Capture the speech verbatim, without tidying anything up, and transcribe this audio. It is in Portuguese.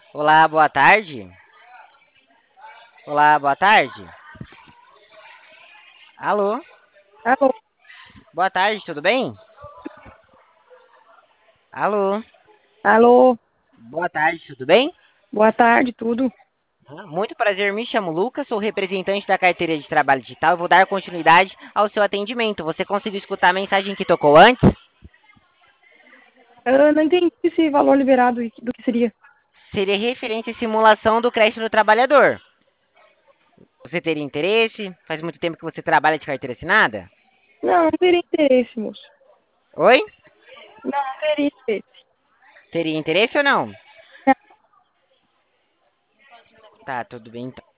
Olá, boa tarde. Olá, boa tarde. Alô, Alô, boa tarde, tudo bem? Alô, alô, boa tarde, tudo bem? boa tarde, tudo? Ah, Muito prazer, me chamo Lucas, sou representante da carteira de trabalho digital e vou dar continuidade ao seu atendimento. Você conseguiu escutar a mensagem que tocou antes? Eu não entendi esse valor liberado e do que seria. Seria referente à simulação do crédito do trabalhador. Você teria interesse? Faz muito tempo que você trabalha de carteira assinada? Não, não teria interesse, moço. Oi? Não, não teria interesse. Teria interesse ou não? Tá, tudo bem então.